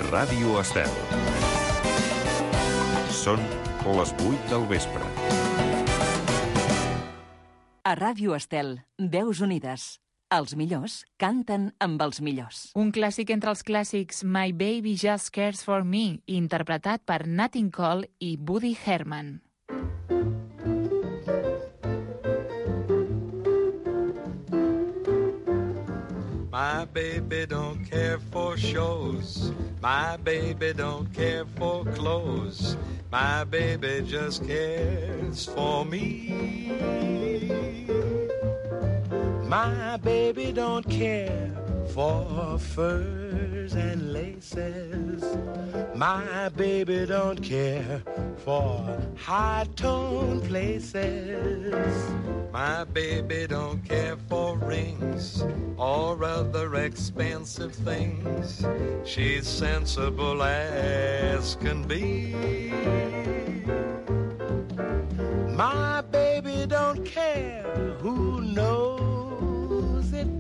Ràdio Estel. Són les 8 del vespre. A Ràdio Estel, Veus Unides. Els millors canten amb els millors. Un clàssic entre els clàssics, My Baby Just Cares For Me, interpretat per Nat King Cole i Woody Herman. My baby don't care for shows. My baby don't care for clothes. My baby just cares for me. My baby don't care for furs and laces. My baby don't care for high-tone places. My baby don't care for rings or other expensive things. She's sensible as can be. My baby don't care who knows it.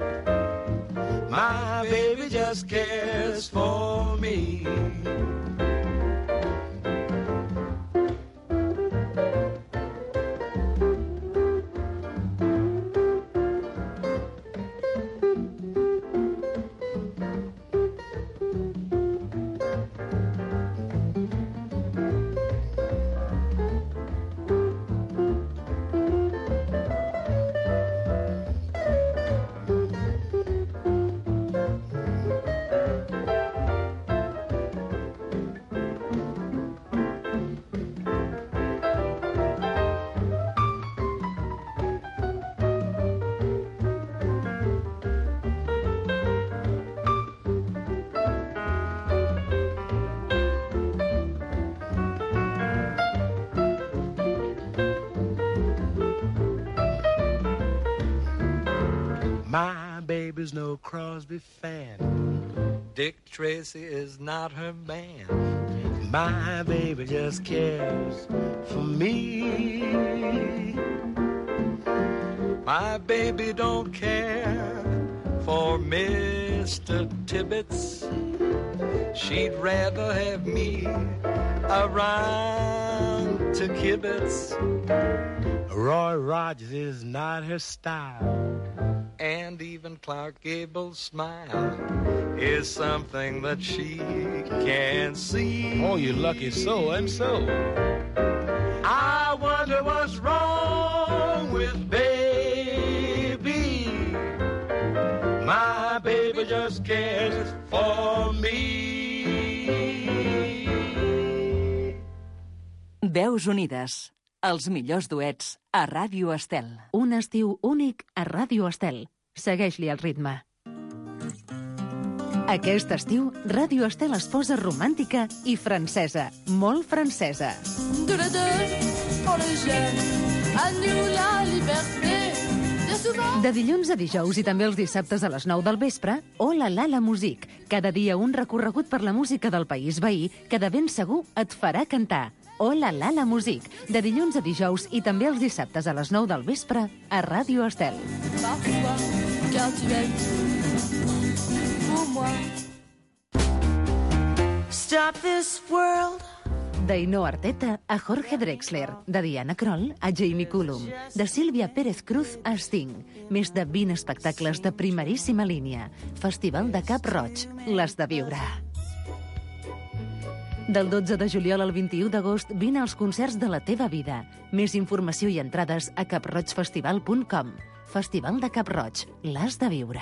My baby just cares for me. My baby's no Crosby fan. Dick Tracy is not her man. My baby just cares for me. My baby don't care for Mr. Tibbetts. She'd rather have me around to kibitz. Roy Rogers is not her style. And even Clark Gable's smile is something that she can't see. Oh, you lucky so-and-so. I wonder what's wrong with baby. My baby just cares for me. Veus Unides. Els millors duets a Ràdio Estel. Un estiu únic a Ràdio Estel. Segueix-li el ritme. Aquest estiu, Ràdio Estel es posa romàntica i francesa. Molt francesa. De dilluns a dijous i també els dissabtes a les 9 del vespre, Hola Lala Music. Cada dia un recorregut per la música del país veí que de ben segur et farà cantar. Hola Lala Music, de dilluns a dijous i també els dissabtes a les 9 del vespre a Ràdio Estel. Stop this world. D'Ainhoa Arteta a Jorge Drexler, de Diana Kroll a Jamie Cullum, de Sílvia Pérez Cruz a Sting. Més de 20 espectacles de primeríssima línia. Festival de Cap Roig, les de viure. Del 12 de juliol al 21 d'agost vine als concerts de la teva vida. Més informació i entrades a caproigfestival.com. Festival de Cap Roig, l'has de viure.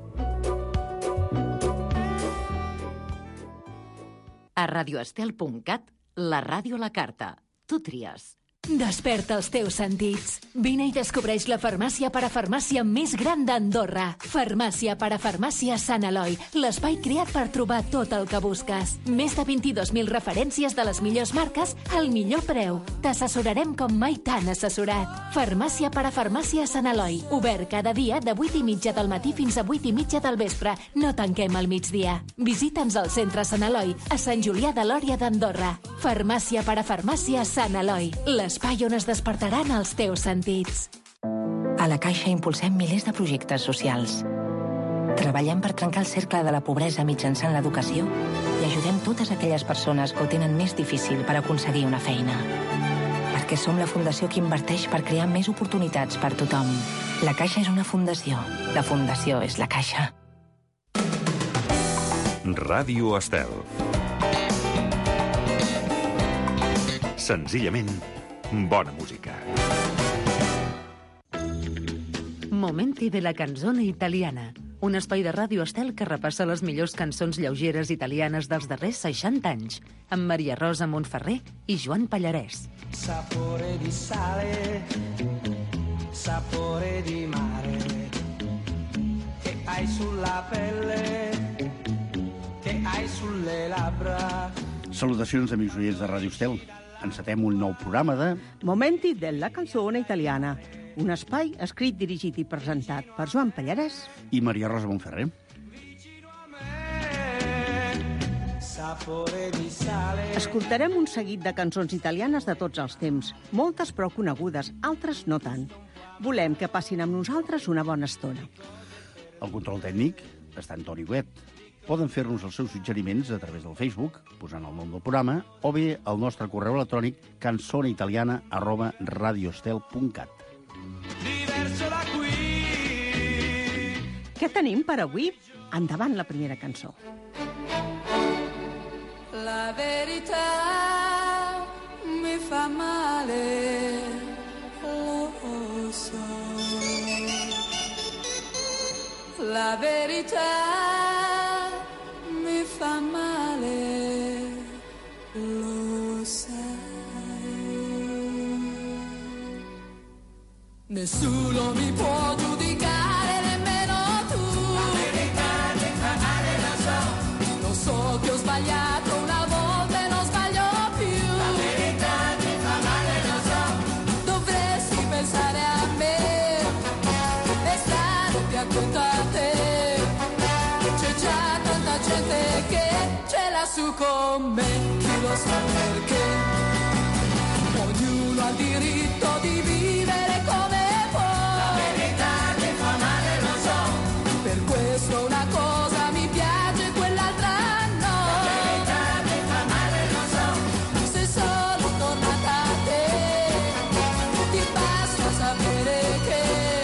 A radioestel.cat, la ràdio a la carta. Tu tries. Desperta els teus sentits. Vine i descobreix la farmàcia parafarmàcia més gran d'Andorra. Farmàcia parafarmàcia Sant Eloi, l'espai creat per trobar tot el que busques. Més de 22.000 referències de les millors marques al millor preu. T'assessorarem com mai t'han assessorat. Farmàcia parafarmàcia Sant Eloi, obert cada dia de 8:30 del matí fins a 8:30 del vespre. No tanquem al migdia. Visita'ns al centre Sant Eloi, a Sant Julià de Lòria d'Andorra. Farmàcia parafarmàcia Sant Eloi, l'espai on es despertaran els teus sentits. A la Caixa impulsem milers de projectes socials. Treballem per trencar el cercle de la pobresa mitjançant l'educació i ajudem totes aquelles persones que ho tenen més difícil per aconseguir una feina. Perquè som la fundació que inverteix per crear més oportunitats per tothom. La Caixa és una fundació. La fundació és la Caixa. Ràdio Estel. Senzillament, bona música. Momenti de la canzone italiana. Un espai de Ràdio Estel que repassa les millors cançons lleugeres italianes dels darrers 60 anys, amb Maria Rosa Montferrer i Joan Pallarès. Sapore di sale, sapore di mare, che hai sulla pelle, che hai sulle labbra. Salutacions, amics oients de Ràdio Estel. Encetem un nou programa de... Momenti della canzone italiana. Un espai escrit, dirigit i presentat per Joan Pallarès i Maria Rosa Montferrer. Escoltarem un seguit de cançons italianes de tots els temps, moltes prou conegudes, altres no tant. Volem que passin amb nosaltres una bona estona. El control tècnic està en Toni Wet. Poden fer-nos els seus suggeriments a través del Facebook, posant el nom del programa, o bé al nostre correu electrònic canzoneitaliana@radioestel.cat. Què tenim per avui? Endavant la primera cançó. La verità mi fa male, lo so. La verità mi fa male, lo sai. Nessuno mi può giudicare, nemmeno tu. La verità mi fa male, lo so. Lo so che ho sbagliato una volta e non sbaglio più. La verità mi fa male, lo so. Dovresti pensare a me e stare più attento a te. C'è già tanta gente che ce l'ha su con me, chi lo sa perché. Ognuno ha il diritto di vivere come può. La verità mi fa male, lo so. Per questo una cosa mi piace, quell'altra no. La verità mi fa male, lo so. Se sono tornata a te, ti basta sapere che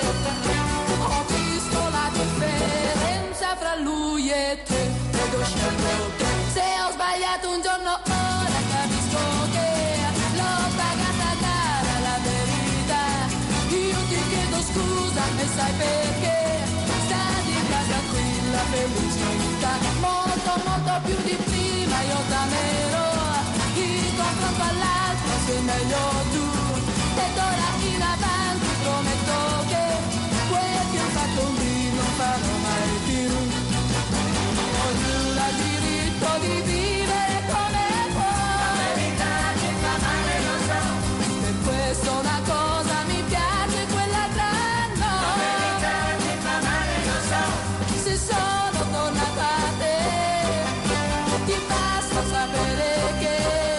ho visto la differenza fra lui e te. Ed ho scelto te. Se ho sbagliato un giorno, ora capisco che l'ho pagata cara la verità. Io ti chiedo scusa e sai perché. Sta di casa qui la felicità. Molto, molto più di prima io t'amerò. In confronto all'altro sei meglio tu. E d'ora in avanti prometto che quel che ho fatto lì non farò mai più. Ognuno ha il diritto di vivere come può. La verità mi fa male, lo so. Per questo una cosa mi piace, quell'altra no. La verità mi fa male, lo so. Se sono tornata a te, ti basta sapere che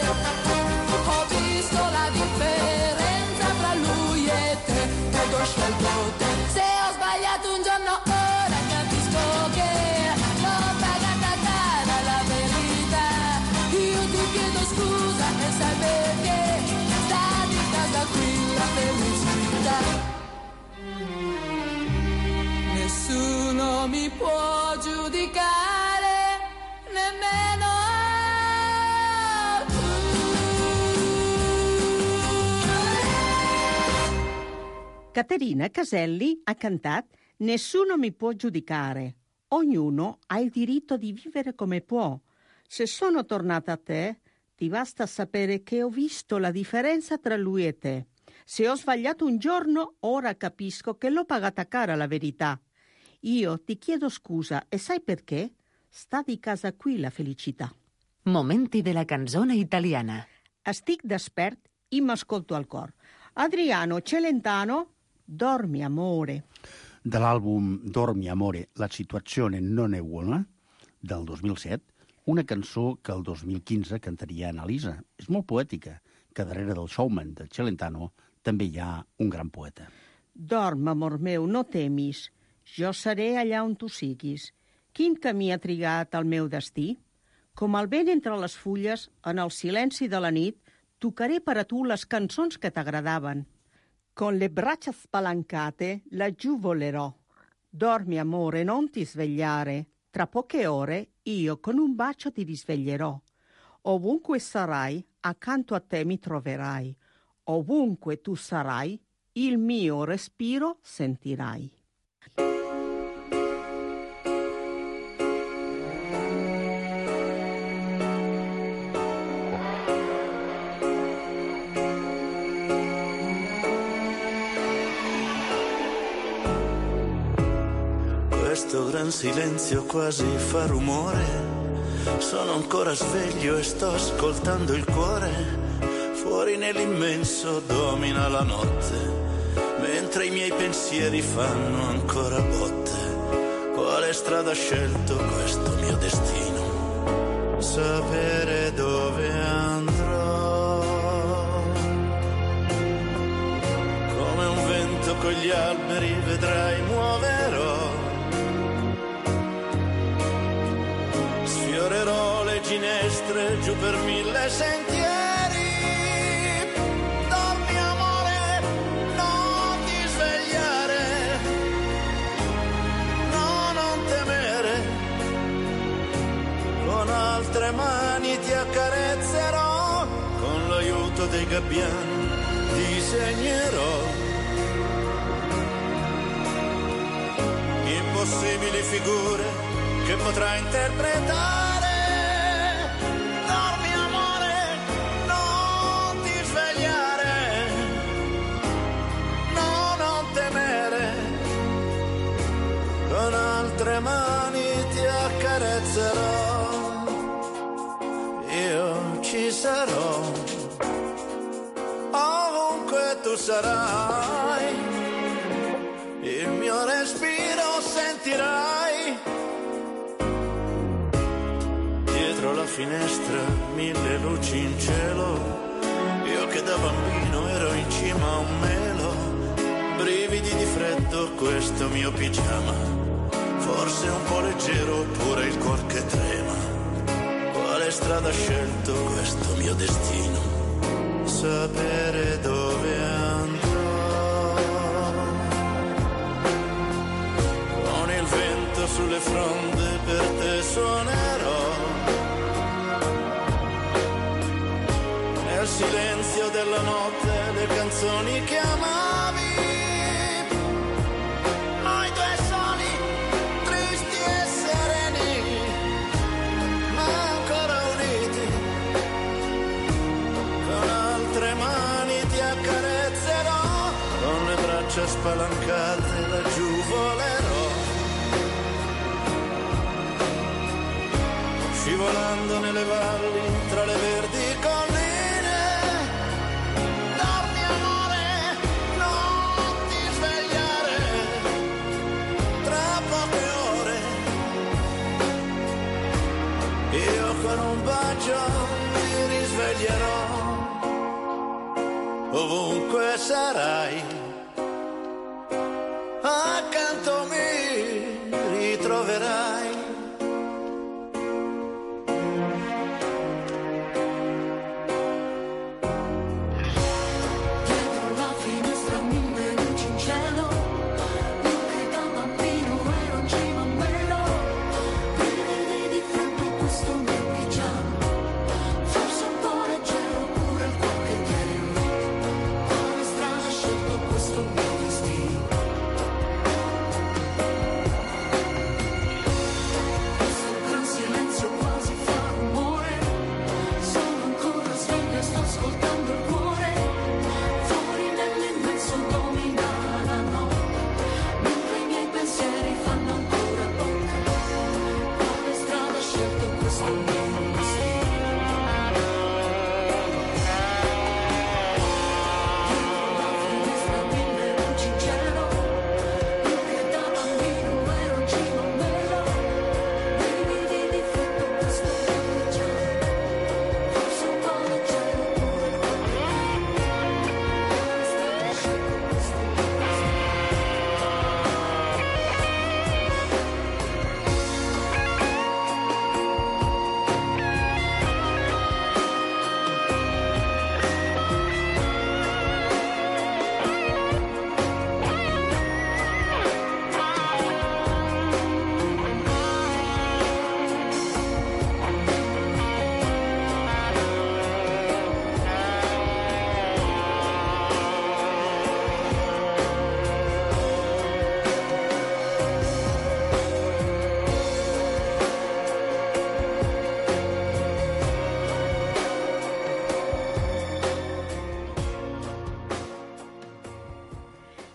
ho visto la differenza fra lui e te. Ed ho scelto te. Se ho sbagliato un giorno, ora capisco che l'ho pagata cara la verità. Io ti chiedo scusa e sai perché. Sta di casa qui la felicità. Nessuno mi può giudicare, nemmeno tu. Caterina Caselli ha cantat Nessuno mi può giudicare. Ognuno ha il diritto di vivere come può. Se sono tornata a te, ti basta sapere che ho visto la differenza tra lui e te. Se ho sbagliato un giorno, ora capisco che l'ho pagata cara la verità. Io ti chiedo scusa e sai perché? Sta di casa qui la felicità. Momenti della canzone italiana. Estic despert i m'ascolto al cor. Adriano Celentano, Dormi amore. De l'àlbum Dormi amore, la situazione non è buona, del 2007, una cançó que el 2015 cantaria Annalisa. És molt poètica, que darrere del showman de Celentano també hi ha un gran poeta. Dorm, amor meu, no temis. Jo seré allà on tu siguis. Quin camí ha trigat el meu destí? Com el vent entre les fulles, en el silenci de la nit, tocaré per a tu les cançons que t'agradaven. Con le braccia spalancate laggiù volerò. Dormi, amore, non ti svegliare. Tra poche ore io con un bacio ti risveglierò. Ovunque sarai, accanto a te mi troverai. Ovunque tu sarai, il mio respiro sentirai. Questo gran silenzio quasi fa rumore. Sono ancora sveglio e sto ascoltando il cuore. Fuori nell'immenso domina la notte, mentre i miei pensieri fanno ancora botte. Quale strada ha scelto questo mio destino? Sapere dove andrò. Come un vento con gli alberi vedrai muoverò. Sfiorerò le ginestre giù per 1000 sentieri. Dormi, amore, non ti svegliare. No, non temere. Con altre mani ti accarezzerò. Con l'aiuto dei gabbiani disegnerò impossibili figure che potrai interpretare. Dormi, amore, non ti svegliare. No, non temere. Con altre mani ti accarezzerò. Io ci sarò. Ovunque tu sarai. Il mio respiro sentirai. Dietro la finestra 1000 luci in cielo. Io che da bambino ero in cima a un melo. Brividi di freddo questo mio pigiama. Forse un po' leggero oppure il cuor che trema. Quale strada ha scelto questo mio destino? Sapere dove andrò. Con il vento sulle fronde per te suonerò. Nel silenzio della notte le canzoni che amavi. Noi due soli, tristi e sereni, ma ancora uniti. Con altre mani ti accarezzerò. Con le braccia spalancate laggiù volerò. Scivolando nelle valli tra le verdi colline. Dormi, amore, non ti svegliare. Tra poche ore io con un bacio ti risveglierò. Ovunque sarai, accanto mi ritroverai.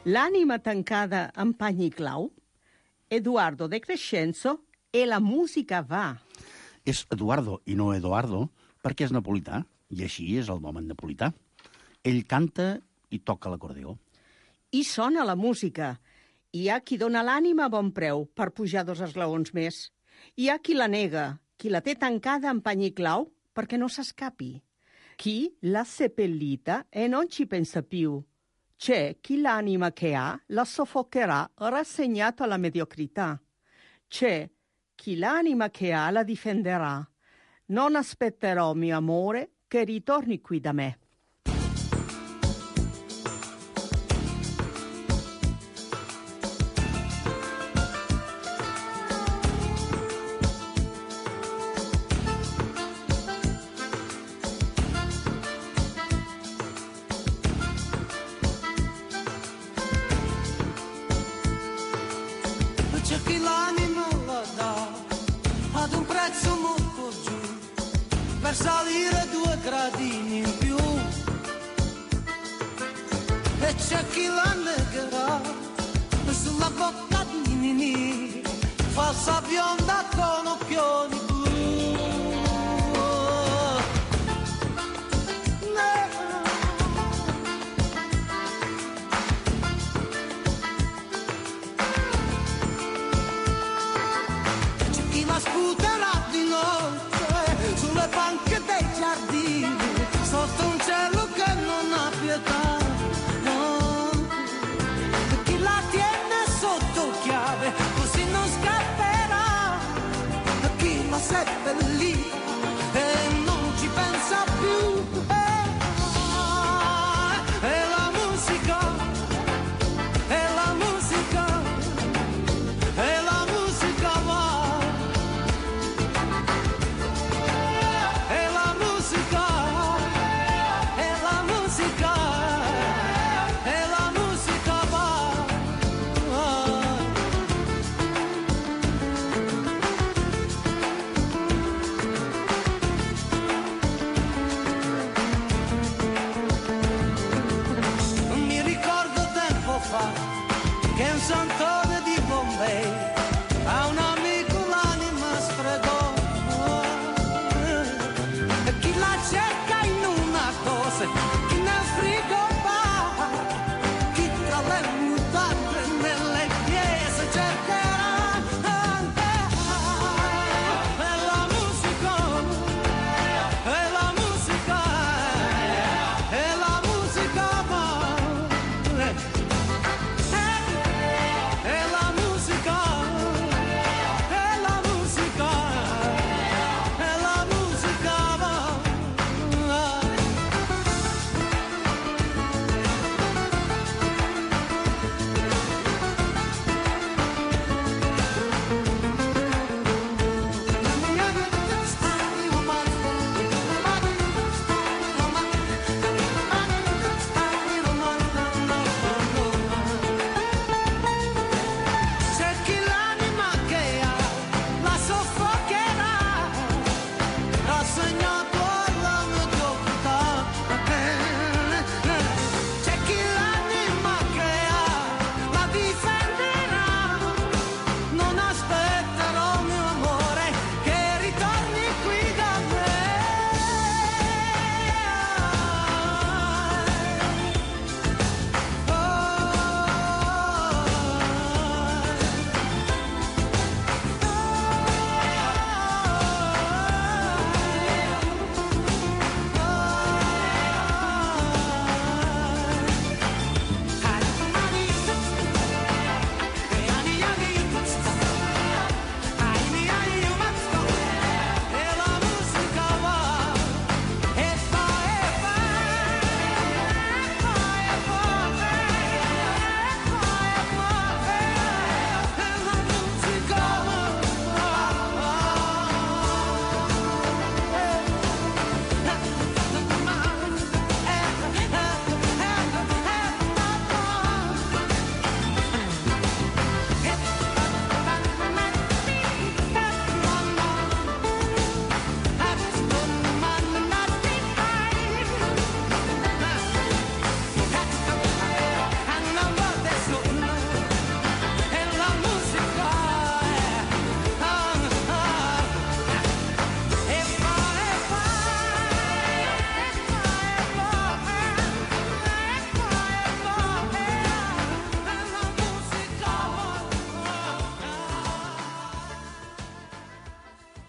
L'anima tancada en pany i clau, Eduardo de Crescenzo e la musica va. És Eduardo i no Eduardo perquè és napolità, i així és el nom en napolità. Ell canta i toca l'acordeó. I sona la música. Hi ha qui dona l'ànima a bon preu per pujar 2 esglaons més. Hi ha qui la nega, qui la té tancada en pany i clau perché non s'escapi. Chi l'ha seppellita e non ci pensa più. C'è chi l'anima che ha la soffocherà rassegnato alla mediocrità. C'è chi l'anima che ha la difenderà. Non aspetterò, mio amore, che ritorni qui da me. C'è chi l'anima la dà ad un prezzo molto giù per salire 2 gradini in più, e c'è chi la negherà sulla bocca di Nini, falsa bionda con occhioni blu. Sputerà di notte sulle panche dei giardini, sotto un cielo che non ha pietà, no. Chi la tiene sotto chiave così non scapperà, chi la seppellì e non ci pensa più. E la musica, e la musica, e la musica va.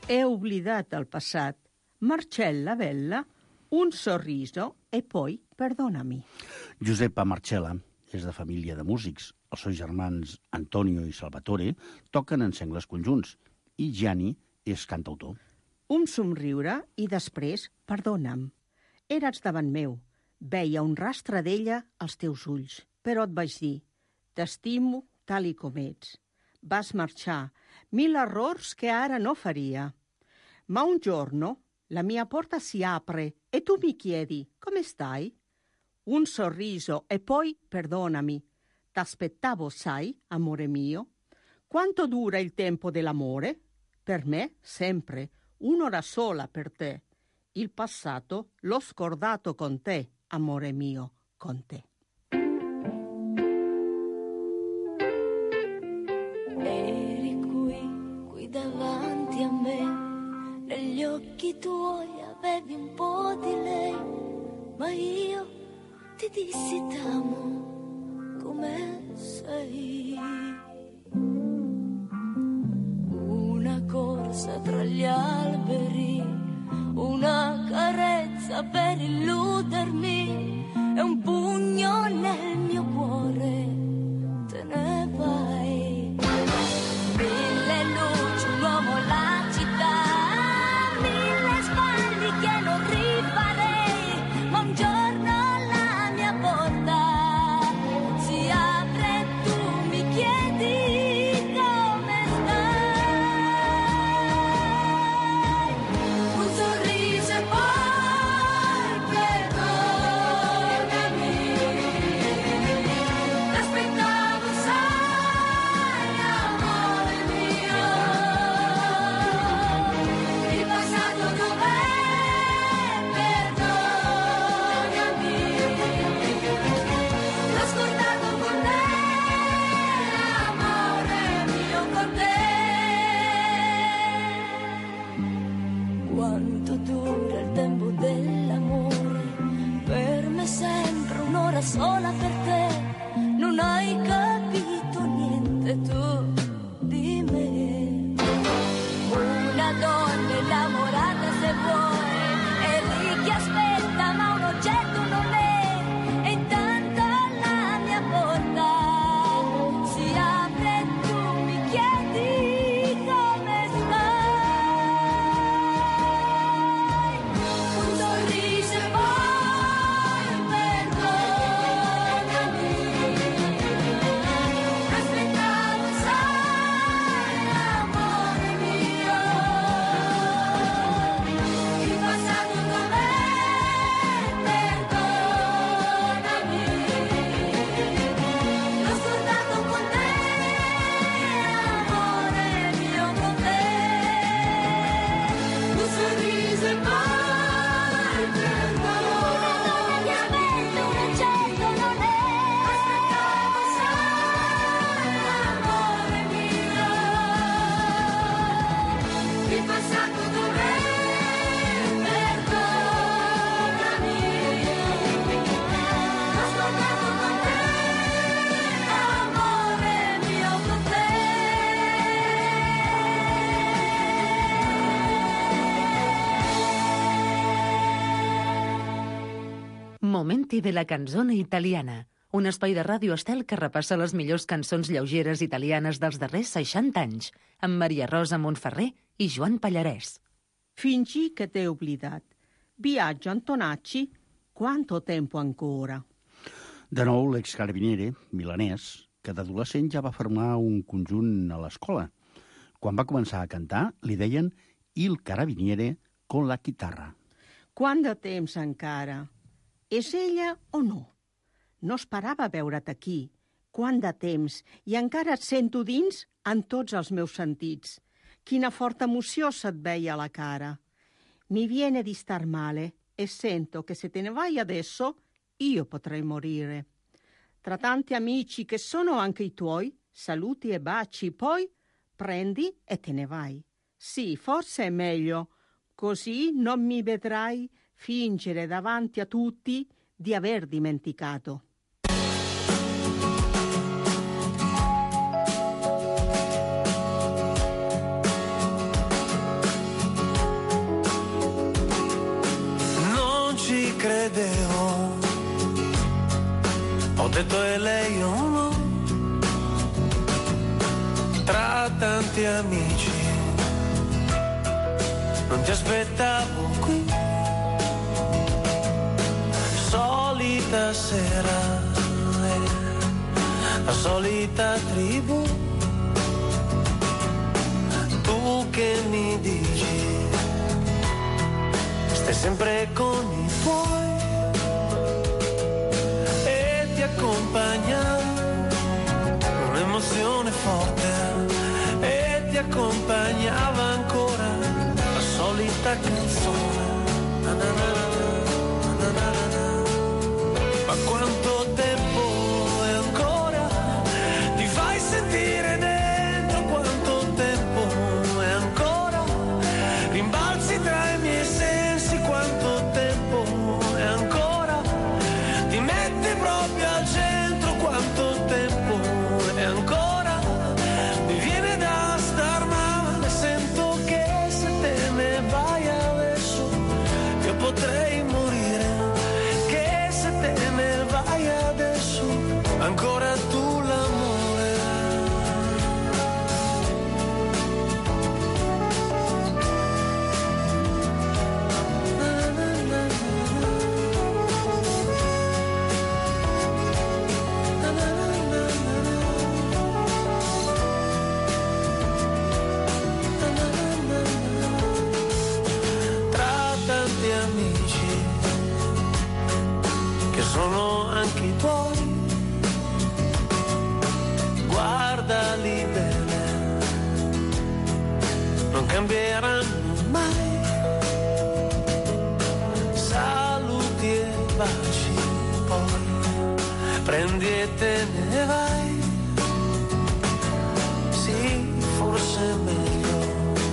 He oblidat el passat. Marcella Bella, un sorriso e poi perdonami. Giuseppa Marcella és de família de músics. Els seus germans Antonio i Salvatore toquen en sengles conjunts i Gianni és cantautor. Un somriure i després perdona'm. Eres davant meu. Veia un rastre d'ella als teus ulls, però et vaig dir: t'estimo tal i com ets. Vas marxar, 1000 errors che ara no faria. Ma un giorno la mia porta si apre e tu mi chiedi: come stai? Un sorriso e poi perdonami. T'aspettavo, sai, amore mio? Quanto dura il tempo dell'amore? Per me, sempre, un'ora sola per te. Il passato l'ho scordato con te, amore mio, con te. Eri qui davanti a me, negli occhi tuoi avevi un po' di lei, ma io ti dissi t'amo come sei. Una corsa tra gli alberi, una carezza per illudermi e un pugno nel mio cuore, te ne vai. 1000 luci, un uomo, la città, 1000 sbagli che non rifarei, ma un giorno la mia porta si apre e tu mi chiedi come stai. Un sorriso e poi perdonami, t'aspettavo, sai, amore mio. Il passato dov'è? Perdonami, l'ho scordato con te, amore mio, con te. Quanto dura il tempo dell'amore? Per me sempre un'ora sola per te. Non hai capito niente tu di me. Una donna innamorata se vuoi, è lì che aspetta ma un oggetto non è. E intanto la mia porta si apre e tu mi chiedi come stai. Un sorriso e poi perdonami, aspettavo, sai, amore mio. Il passato dov'è? Perdonami, l'ho scordato con te, amore mio, con te. Un sorriso e poi perdonami, una donna che aspetta un oggetto non è. Aspettavo, sai, amore mio. Il passato dov'è? Perdonami, l'ho scordato con te, amore mio, con te. Momenti de la canzone italiana, un espai de Ràdio Estel que repassa les millors cançons lleugeres italianes dels darrers 60 anys, amb Maria Rosa Montferrer i Joan Pallarès. Fingi che t'he oblidat. Viaggio Antonacci, quanto tempo ancora? De nou, l'excarabiniere milanès, que d'adolescent ja va formar un conjunt a l'escola. Quan va començar a cantar, li deien Il carabiniere con la chitarra. Quant de temps encara? És ella o no? No esperava veure't aquí. Quant de temps, i encara et sento dins en tots els meus sentits. Quina forta emoció se't veia a la cara. Mi viene di star male e sento che se te ne vai adesso io potrei morire. Tra tanti amici che sono anche i tuoi, saluti e baci, poi prendi e te ne vai. Sì, forse è meglio, così non mi vedrai fingere davanti a tutti di aver dimenticato. se tu e lei o no, tra tanti amici. Non ti aspettavo qui, solita sera, la solita tribù. Tu che mi dici, stai sempre con i tuoi e ti accompagna un'emozione forte e ti accompagnava ancora la solita canzone. Na na na na, na na na. Ma quanto tempo è ancora? Ti fai sentire dentro, quanto tempo è ancora? Rimbalzi tra i miei sensi, quanto tempo è ancora? Ti metti proprio al centro, quanto tempo è ancora? Mi viene da star male, sento che se te ne vai adesso io potrei morire, che se te ne vai adesso ancora tu l'amore. Tra tanti amici che sono anche i tuoi, guardali bene, non cambieranno mai. Saluti e baci, poi prendi e te ne vai. Sì, forse è meglio,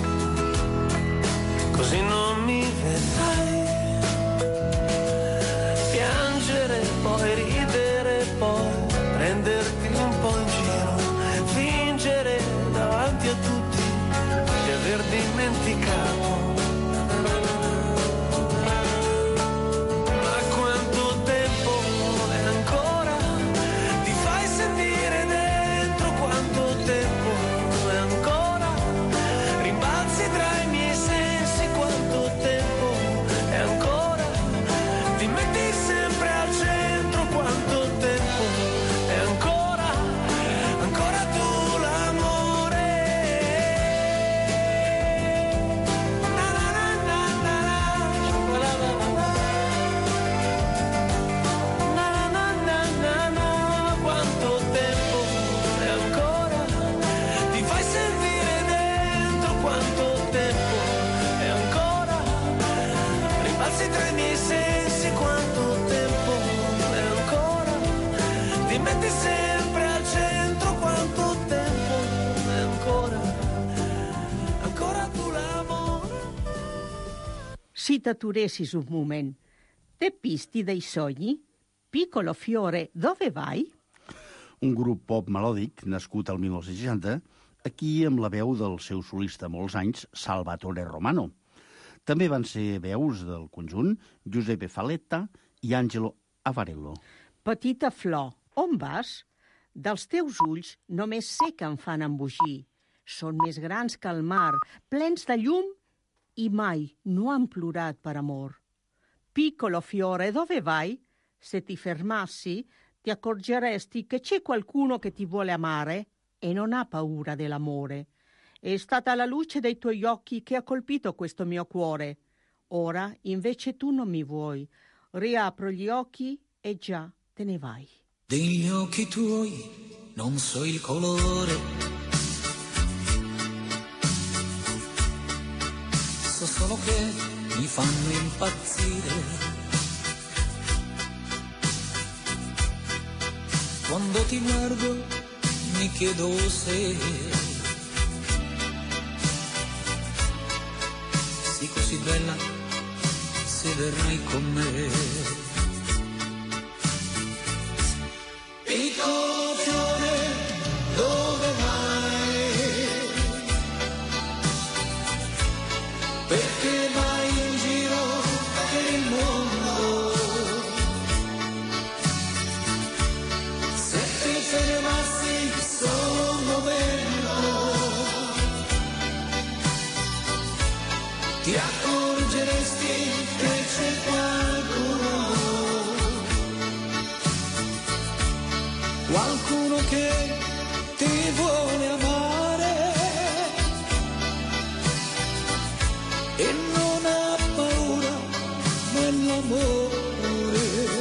così non mi vedrai piangere, poi ridere, poi prenderti un po' in giro, fingere davanti a tutti di aver dimenticato. Ma quanto tempo è ancora? Ti fai sentire dentro, quanto tempo è ancora? Rimbalzi tra i miei sensi, quanto tempo è ancora? Ti metti sempre al centro, quanto tempo è ancora? Ancora tu l'amore. Na na na na na na, la la la la. Na na na na na, quanto tempo è ancora? Ti fai sentire dentro, quanto tempo è ancora? Rimbalzi tra i miei sensi, quanto tempo è ancora? Ti metti sempre al centro, quanto tempo è ancora? Ancora tu l'amore. Si t'aturessis un moment, depisti dei sogni? Piccolo fiore, dove vai? Un grup pop melòdic nascut al 1960, aquí amb la veu del seu solista molts anys, Salvatore Romano. També van ser veus del conjunt Giuseppe Falletta i Angelo Avarello. Petita flor, on vas? Dels teus ulls només sé que em fan embogir. Són més grans que el mar, plens de llum i mai no han plorat per amor. Piccolo fiore, dove vai? Se ti fermassi, ti accorgeresti che c'è qualcuno che ti vuole amare e non ha paura dell'amore. È stata la luce dei tuoi occhi che ha colpito questo mio cuore. Ora, invece, tu non mi vuoi. Riapro gli occhi e già te ne vai. Degli occhi tuoi non so il colore, so solo che mi fanno impazzire. Quando ti guardo mi chiedo se sei così bella, se verrai con me. Piccolo fiore, dove vai? Perché vai in giro per il mondo? ti accorgeresti che c'è qualcuno che ti vuole amare e non ha paura dell'amore,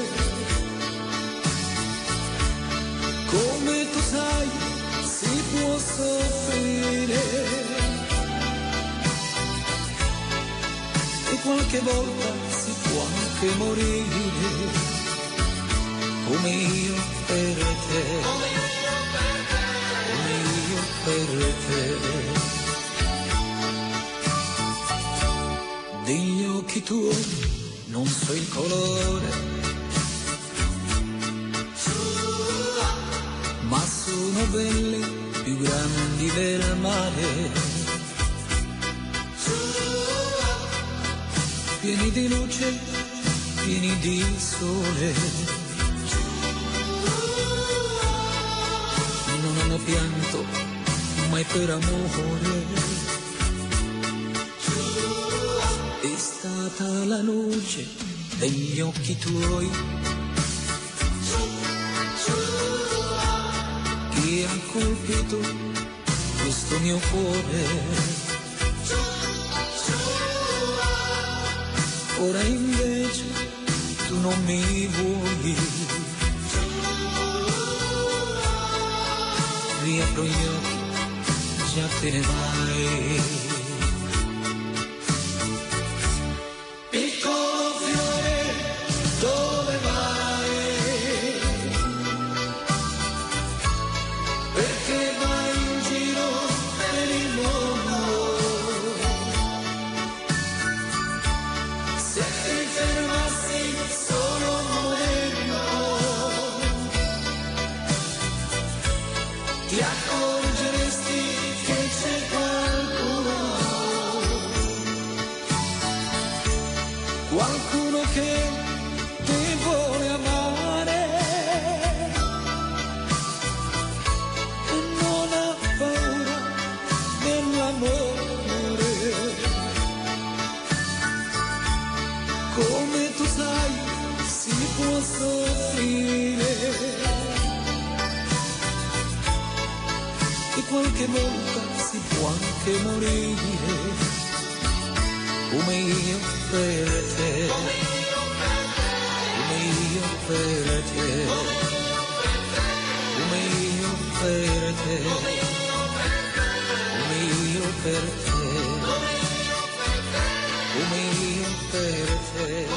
come tu sai si può soffrire e qualche volta si può anche morire, come io per te, come io per te. Degli occhi tuoi non so il colore, ma sono belli, più grandi del mare, pieni di luce, pieni di sole, non hanno pianto mai per amore. È stata la luce degli occhi tuoi che ha colpito questo mio cuore. Ora invece tu non mi vuoi, riapro gli occhi, già te ne vai. Qualcuno che ti vuole amare e non ha paura dell'amore, come tu sai si può soffrire e qualche volta si può anche morire, come io per te, come io per te, come io per te, come io per te, come io per te.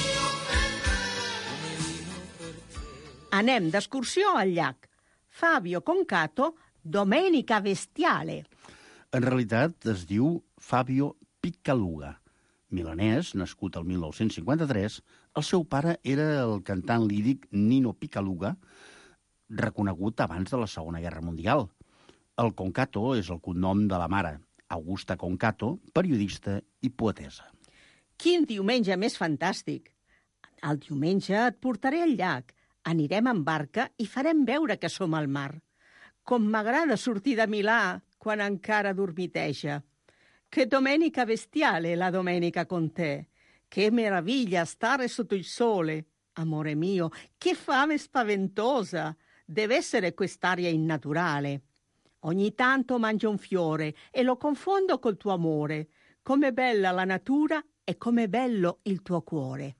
Anem d'excursió al llac. Fabio Concato, Domenica Bestiale. En realitat es diu Fabio Picaluga. Milanès, nascut el 1953, el seu pare era el cantant líric Nino Picaluga, reconegut abans de la Segona Guerra Mundial. El Concato és el cognom de la mare, Augusta Concato, periodista i poetessa. Quin diumenge més fantàstic! El diumenge et portaré al llac, anirem en barca i farem veure que som al mar. Com m'agrada sortir de Milà quan encara dormiteja. Che domenica bestiale la domenica con te. Che meraviglia stare sotto il sole. Amore mio, che fame spaventosa. Deve essere quest'aria innaturale. Ogni tanto mangio un fiore e lo confondo col tuo amore. Com'è bella la natura e com'è bello il tuo cuore.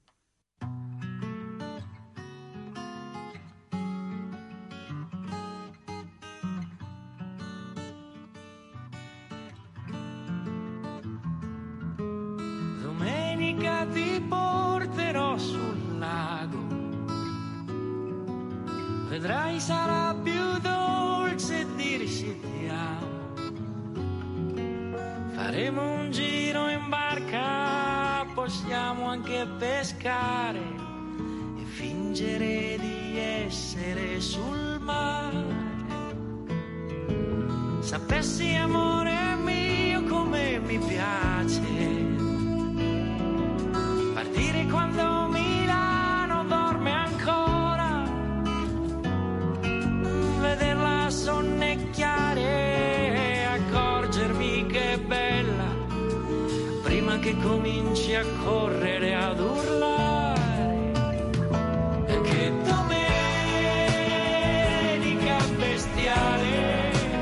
Ti porterò sul lago, vedrai sarà più dolce dirci ti amo. Faremo un giro in barca, possiamo anche pescare e fingere di essere sul mare. Sapessi amore mio come mi piace partire quando Milano dorme ancora, vederla sonnecchiare e accorgermi che è bella prima che cominci a correre, ad urlare, e che domenica bestiale.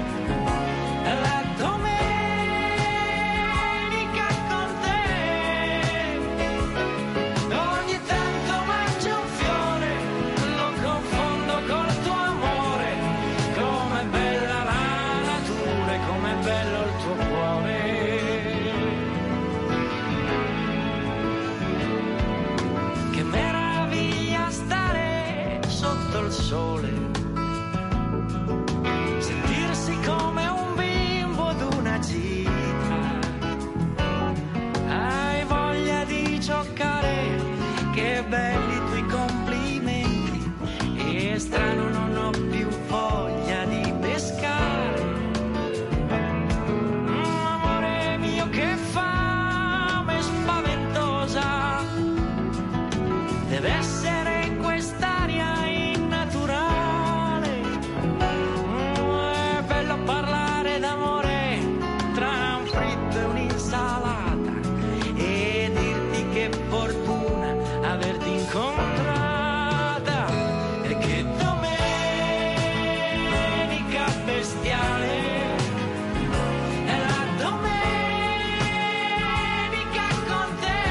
Sole, sentirsi come un bimbo ad una gita, hai voglia di giocare, che belli i tuoi complimenti, e strano non ho più voglia di pescare, amore mio che fame spaventosa, deve essere quest'aria parlare d'amore tra un fritto e un'insalata, e dirti che fortuna averti incontrata, e che domenica bestiale è la domenica con te.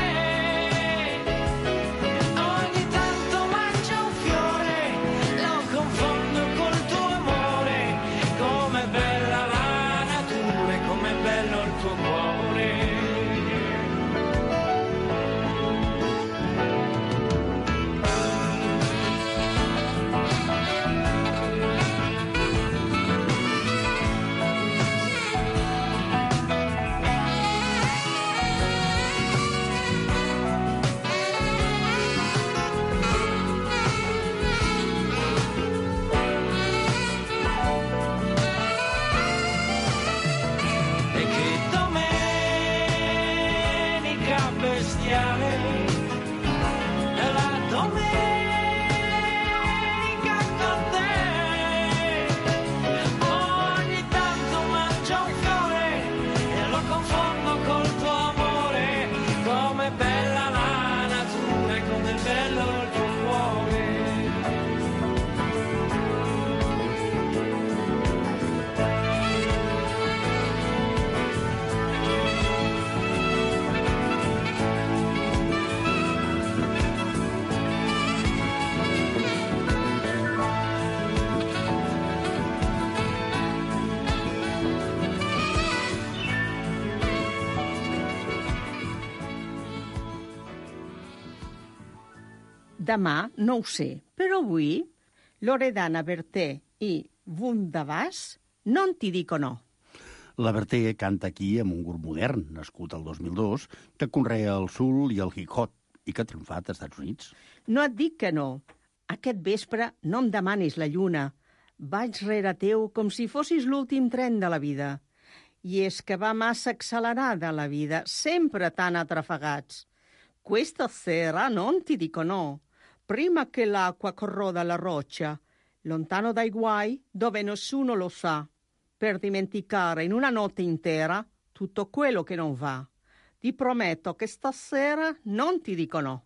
Ogni tanto mangio un fiore, lo confondo col tuo amore, come bella la natura e come bello il tuo cuore. Demà no ho sé, però avui Loredana Bertè i Wunderbass non ti dico no. La Bertè canta aquí amb un grup modern, nascut el 2002, que conrea el soul i el hip-hop i que ha triomfat als Estats Units. No et dic que no. Aquest vespre no em demanis la lluna. Vaig rere teu com si fossis l'últim tren de la vida. I és que va massa accelerada la vida, sempre tan atrafegats. Questa sera non ti dico no. Prima che l'acqua corroda la roccia, lontano dai guai dove nessuno lo sa, per dimenticare in una notte intera tutto quello che non va. Ti prometto che stasera non ti dico no.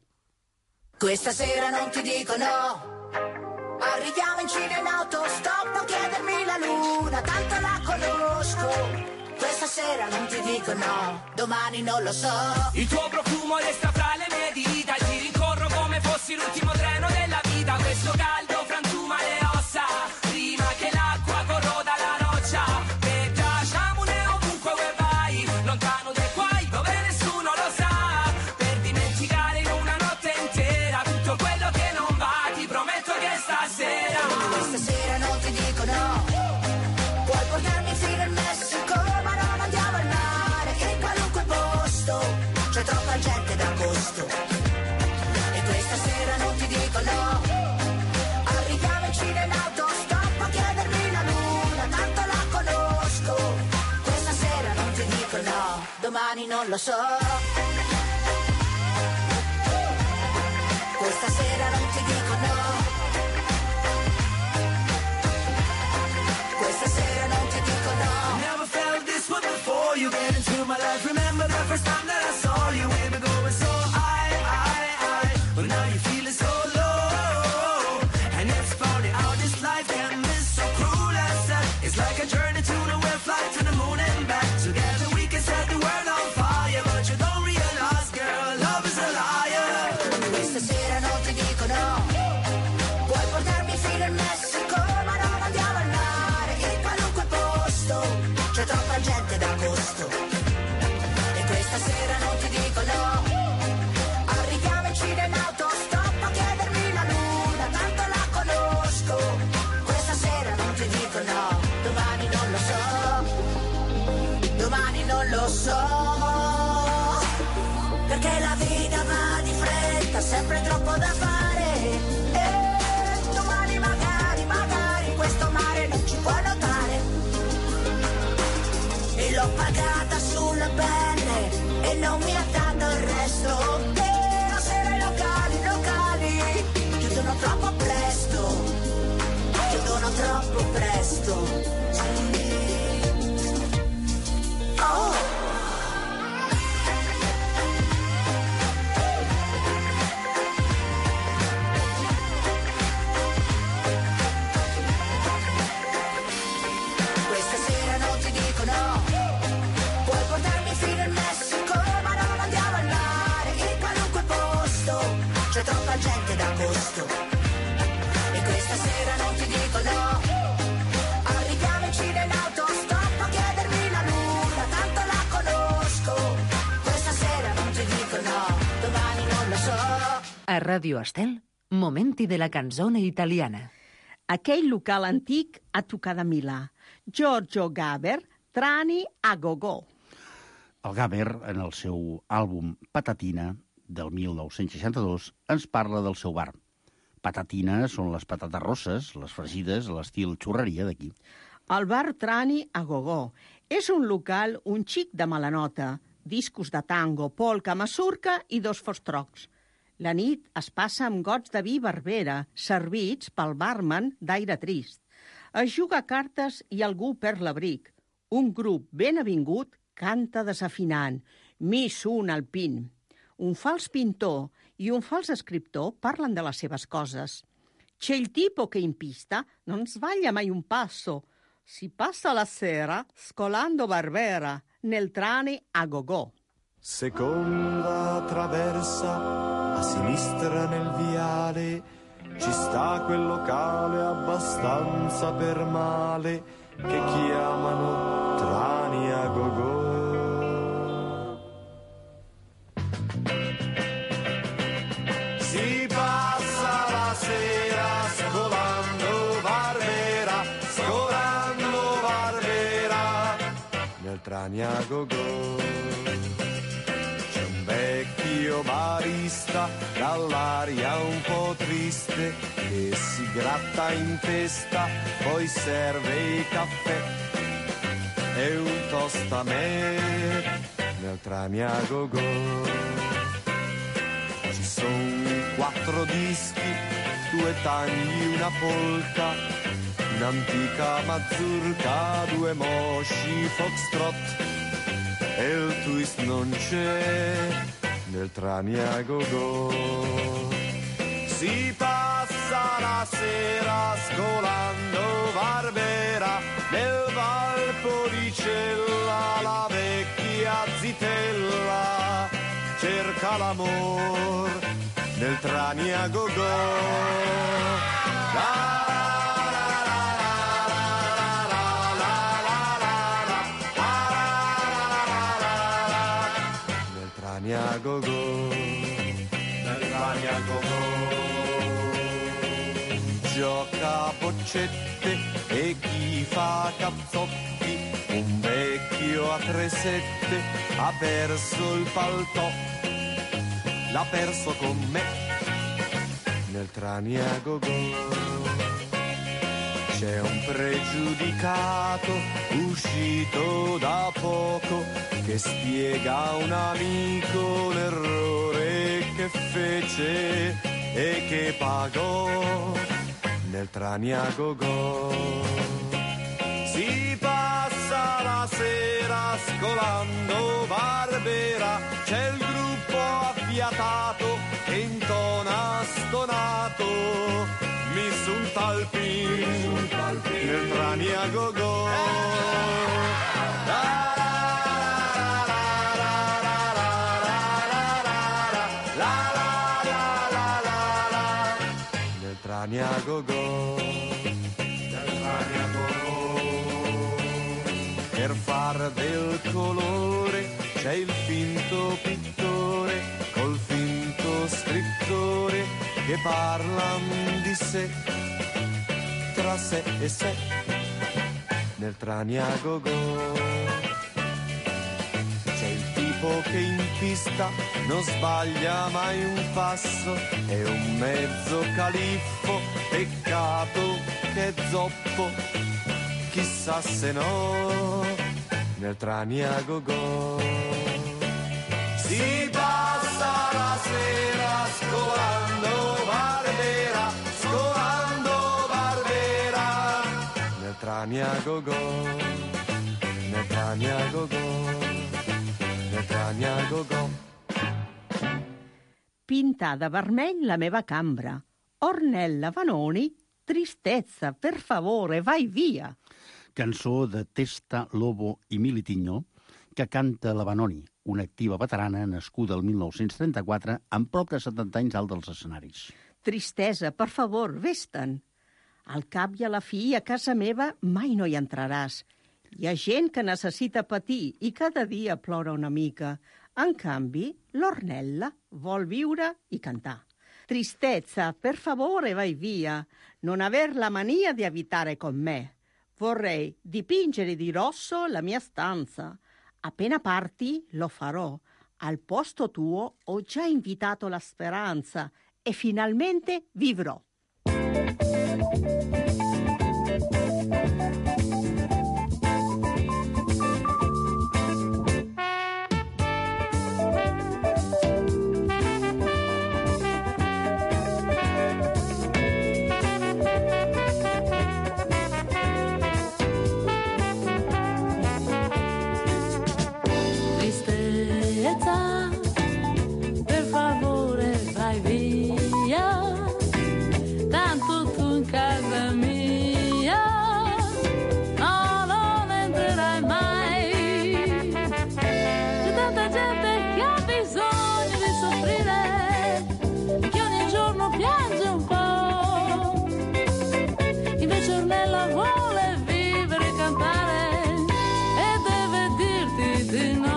Questa sera non ti dico no. Arriviamo in Cina in autostop, non chiedermi la luna, tanto la conosco. Questa sera non ti dico no, domani non lo so. Il tuo profumo resta fra le mie dita, ti rincorro come fossi l'ultimo treno della vita. Questo caldo frantuma le ossa, prima che l'acqua corroda la roccia. E tracciamone ovunque vuoi vai, lontano dai guai dove nessuno lo sa, per dimenticare in una notte intera tutto quello che non va. Ti prometto che stasera, questa sera non ti dico no. Puoi portarmi fino al Messico, ma non andiamo al mare, che in qualunque posto c'è troppa gente d'agosto. E questa sera non ti dico no. Arriviamo in Cina in autostop a chiedermi la luna, tanto la conosco. Questa sera non ti dico no, domani non lo so. Questa sera non ti dico no. Questa sera non ti dico no. Never felt this way before. You get into my life. Remember the first time that I saw you. vita, sempre troppo da fare. E domani magari questo mare non ci può notare. E l'ho pagata sulla pelle e non mi ha dato il resto. E la sera i locali chiudono troppo presto. Chiudono troppo presto. Sì. Oh. C'è troppa gente d'agosto e questa sera non ti dico no. Arriviamoci nell'autostop a chiedermi la luna, tanto la conosco. Questa sera non ti dico no, domani non lo so. A Radio Estel, momenti de la canzone italiana. Aquell local antic a tocar de Milà. Giorgio Gaber, Trani a Gogó. El Gaber, en el seu àlbum Patatina, del 1962, ens parla del seu bar. Patatina són les patates rosses, les fregides, l'estil xurreria d'aquí. El bar Trani a Gogó és un local un xic de mala nota, discos de tango, polca, masurca i 2 fostrocs. La nit es passa amb gots de vi Barbera, servits pel barman d'aire trist. Es juga a cartes i algú perd l'abric. Un grup ben avingut canta desafinant, mi sun al pin. Un fals pintor i un fals escriptor parlen de les seves coses. C'è il tipo che in pista non sbaglia mai un passo. Si passa la sera scolando Barbera nel Trani a Gogó. Seconda traversa, a sinistra nel viale, ci sta quel locale abbastanza per male che chiamano Trani a Gogó. Si passa la sera scolando Barbera nel Trani a Gogó. C'è un vecchio barista dall'aria un po' triste che si gratta in testa, poi serve i caffè e un toast a me nel Trani a Gogó. Ci son 4 dischi, 2 tagli, una polka, un'antica mazurka, 2 mosci foxtrot e il twist non c'è nel Trani a Gogó. Si passa la sera scolando Barbera nel Valpolicella, la vecchia zitella cerca l'amor nel Trani a Gogó. Nel Trani a Gogó, nel Trani a Gogó. Gioca a boccette e chi fa cazzotti, un vecchio a 3-7 ha perso il paltò. L'ha perso con me nel Trani a Gogó. C'è un pregiudicato uscito da poco che spiega a un amico l'errore che fece e che pagò nel Trani a Gogó. Si passa la sera scolando Barbera, c'è il gruppo affiatato che intona stonato mi sun talpin nel Trani a Gogó. Nel Trani a Gogó, nel Trani a Gogó. Per far del colore c'è il finto pittore col finto scrittore che parlan di sé, tra sé e sé, nel Trani a Gogó. C'è il tipo tipo che in pista non sbaglia mai un passo, è un mezzo califfo, peccato che è zoppo, chissà se no nel Trani a go-go. Si passa la sera scolando Barbera, nel Trani a go-go, nel Trani a go-go, nel Trani a go-go. Pinta da vermell la meva cambra. Ornella Vanoni, tristezza, per favore, vai via. Cançó de Testa, Lobo i Militigno que canta la Vanoni, una activa veterana nascuda el 1934 amb prop de 70 anys alt dels escenaris. Tristesa, per favor, vés-te'n. Al cap i a la fi, a casa meva mai no hi entraràs. Hi ha gent que necessita patir i cada dia plora una mica. En canvi, l'Ornella vol viure i cantar. Tristezza, per favore, vai via. Non aver la mania di abitare con me. Vorrei dipingere di rosso la mia stanza. Appena parti, lo farò. Al posto tuo ho già invitato la speranza e finalmente vivrò. Per favore vai via, tanto tu in casa mia no, non entrerai mai. C'è tanta gente che ha bisogno di soffrire, che ogni giorno piange un po'. Invece Ornella vuole vivere e cantare e deve dirti di no.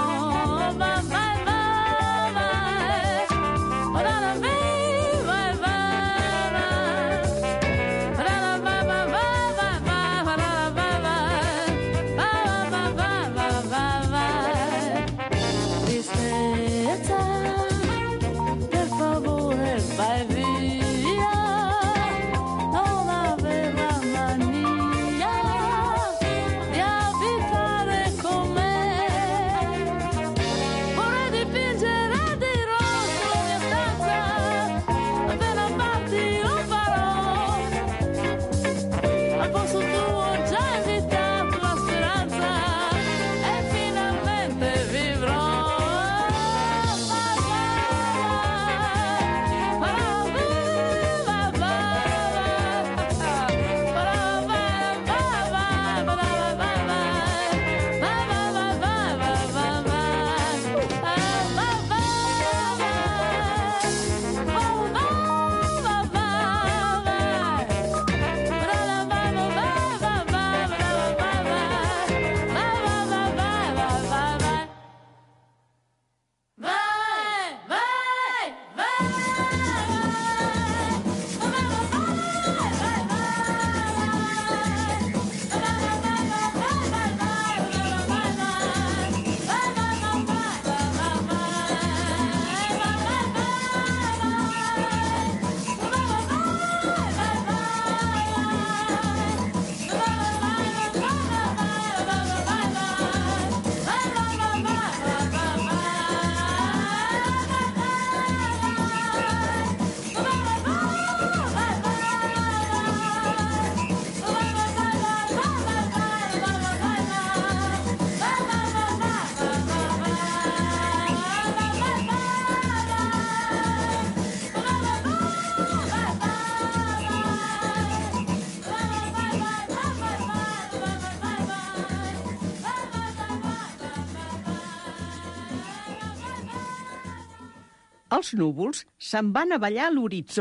Els núvols se'n van a ballar a l'horitzó.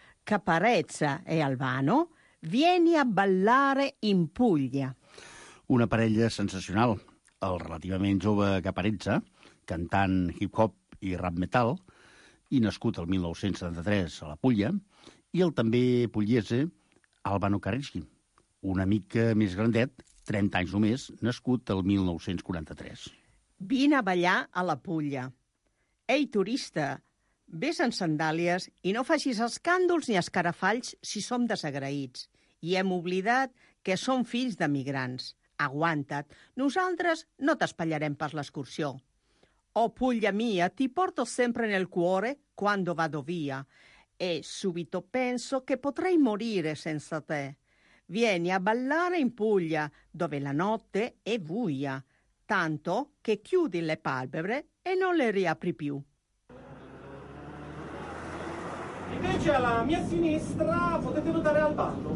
Caparezza e Albano, vieni a ballare in Puglia. Una parella sensacional. El relativament jove Caparezza, cantant hip-hop i rap metal, i nascut el 1973 a la Puglia, i el també pugliese Albano Careschi, una mica més grandet, 30 anys només, nascut el 1943. Vine a ballar a la Pulla. Ei, turista, vés en sandàlies i no facis escàndols ni escarafalls si som desagraïts. I hem oblidat que som fills de migrants. Aguanta't, nosaltres no t'espatllarem per l'excursió. Oh, Puglia mia, ti porto sempre nel cuore quando vado via e subito penso che potrei morire senza te. Vieni a ballare in Puglia, dove la notte è buia, tanto che chiudi le palpebre e non le riapri più. Invece alla mia sinistra potete notare al ballo.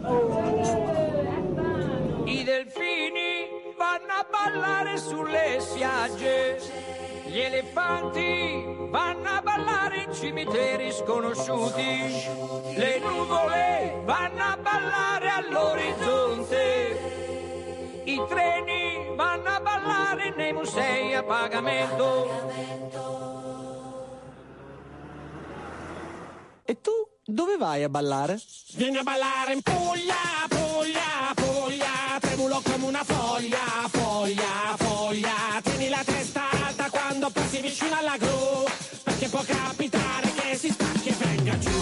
I delfini vanno a ballare sulle spiagge, gli elefanti vanno a ballare in cimiteri sconosciuti, le nuvole vanno a ballare all'orizzonte, i treni vanno a ballare nei musei a pagamento. E tu dove vai a ballare? Vieni a ballare in Puglia, Puglia, Puglia, tremulo come una foglia, foglia, foglia, tieni la testa alta quando passi vicino alla gru, perché può capitare che si spacchi e venga giù.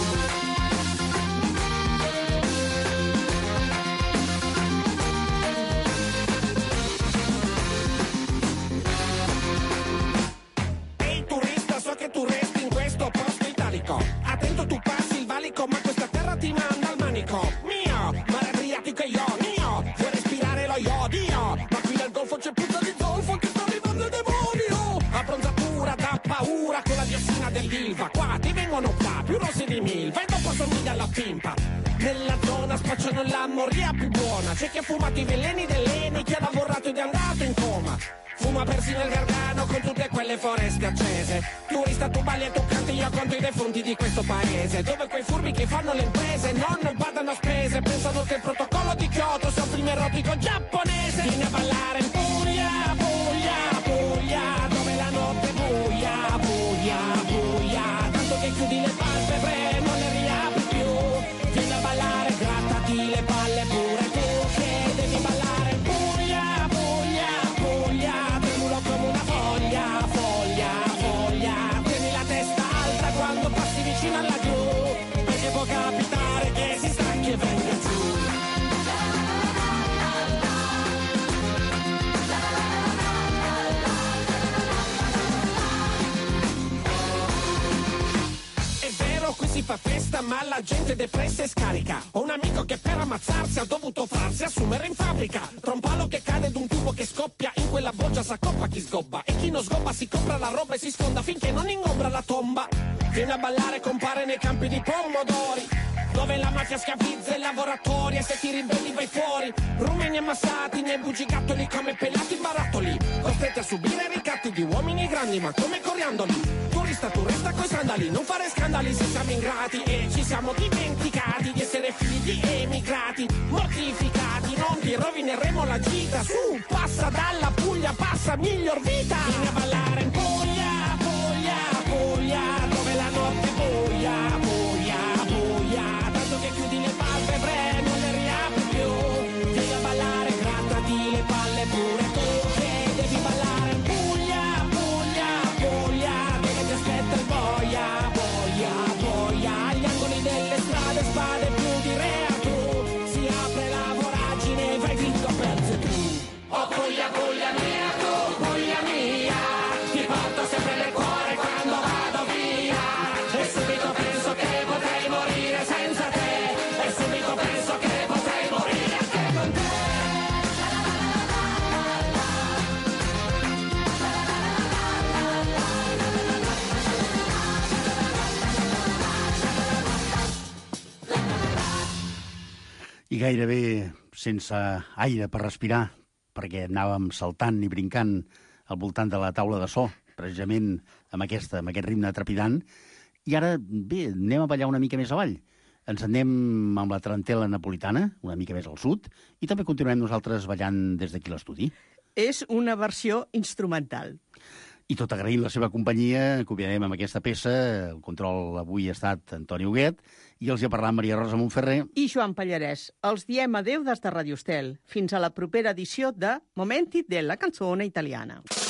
Ehi turista, so che tu resti in questo posto italico, attento tu passi il valico ma questa terra ti manda al manico. Mio, mare Adriatico e io, mio, vuoi respirare lo iodio, ma qui dal golfo c'è puzza di zolfo che sta arrivando il demonio. Abbronzatura da paura con la diossina dell'Ilva, qua ti vengono qua più rossi di milva e dopo somiglia alla pimpa. Nella zona spacciano la moria più buona, c'è chi ha fumato i veleni dell'Eni, chi ha lavorato ed è andato in coma. Fuma persino il Gargano con tutte quelle foreste accese. Turista tu balli e tu canti, io conto i defunti di questo paese, dove quei furbi che fanno le imprese non badano a spese, pensano che il protocollo di Kyoto sia un film erotico giapponese. Vieni a ballare in Puglia, Puglia, Puglia, dove la notte è buia, buia, buia, tanto che chiudi le palpebre non le riapri più. Vieni a ballare, grattati le palle pure tu, che devi ballare in Puglia, Puglia, Puglia, tremulo come una foglia, foglia, foglia, tieni la testa alta quando passi vicino alla gru, perché può capitare che si stanchi e venga giù. Qui si fa festa ma la gente è depressa e scarica. Ho un amico che per ammazzarsi ha dovuto farsi assumere in fabbrica. Tra un palo che cade ed un tubo che scoppia, in quella boccia s'accoppa chi sgobba, e chi non sgobba si compra la roba e si sfonda finché non ingombra la tomba. Viene a ballare, compare nei campi di pomodori, dove la mafia schiavizza i lavoratori, e se ti ribelli vai fuori. Rumeni ammassati nei bugigattoli come pelati barattoli, costretti a subire ricatti di uomini grandi ma come coriandoli. Turista tu resta coi sandali, non fare scandali se siamo ingrati, e ci siamo dimenticati di essere figli di emigrati mortificati. Non ti rovineremo la gita, su passa dalla Puglia, passa miglior vita. Vieni a ballare in Puglia, Puglia, Puglia, dove la notte è buia, buia, buia, tanto che chiudi le palpebre non le riapri più. Vieni a ballare, grattati le palle pure tu, che devi ballare in Puglia, Puglia, Puglia, dove ti aspetta il boia, boia, boia, agli angoli delle strade spade più di reatù, si apre la voragine, vai dritto per tu. Oh Puglia, Puglia mia, tu Puglia mia, ti porto sempre nel cuore quando vado via, e subito penso che potrei morire senza te, e subito penso che potrei morire anche con te. I gairebé sense aire per respirar, perquè anàvem saltant i brincant al voltant de la taula de so, precisament amb aquest ritme trepidant. I ara, bé, anem a ballar una mica més avall. Ens anem amb la tarantela napolitana, una mica més al sud, i també continuem nosaltres ballant des d'aquí l'estudi. És una versió instrumental. I tot agraint la seva companyia, que convidem amb aquesta peça. El control avui ha estat Antoni Huguet, i els hi ha parlat Maria Rosa Montferrer i Joan Pallarès. Els diem adeu des de Radio Estel. Fins a la propera edició de Momenti della canzone italiana.